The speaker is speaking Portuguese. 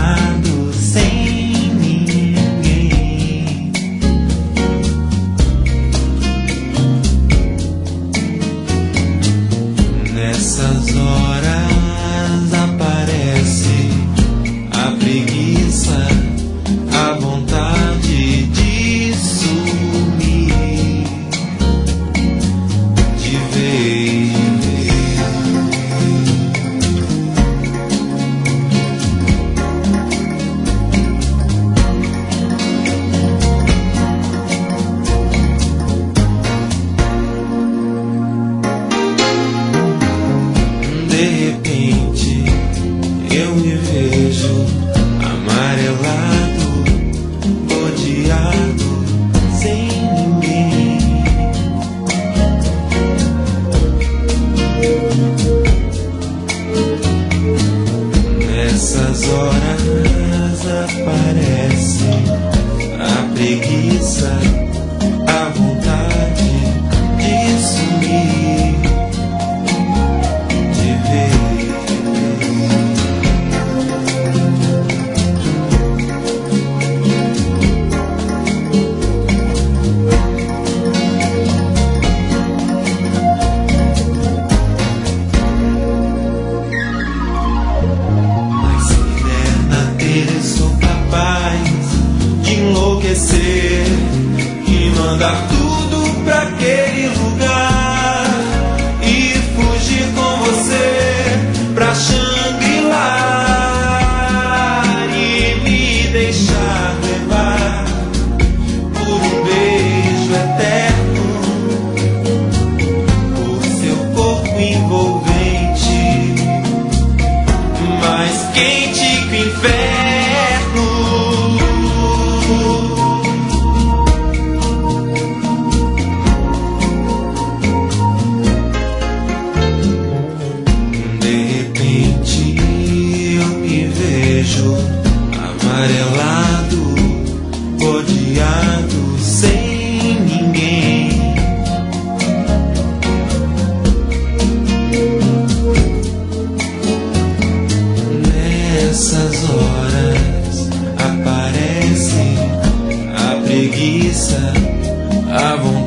amarelado sem ninguém. Nessas horas aparece a preguiça, a vontade de sumir de vez. De repente eu me vejo amarelado, rodeado sem ninguém. Nessas horas aparece a preguiça, a vontade de sumir de vez. Mas se der na telha, sou capaz de enlouquecer e mandar tudo pra aquele lugar e fugir com você pra Shangri-La e me deixar levar por um beijo eterno, por seu corpo envolvente, mais quente que o inferno. De repente eu me vejo amarelado, rodeado sem ninguém. Nessas horas aparece a preguiça, a vontade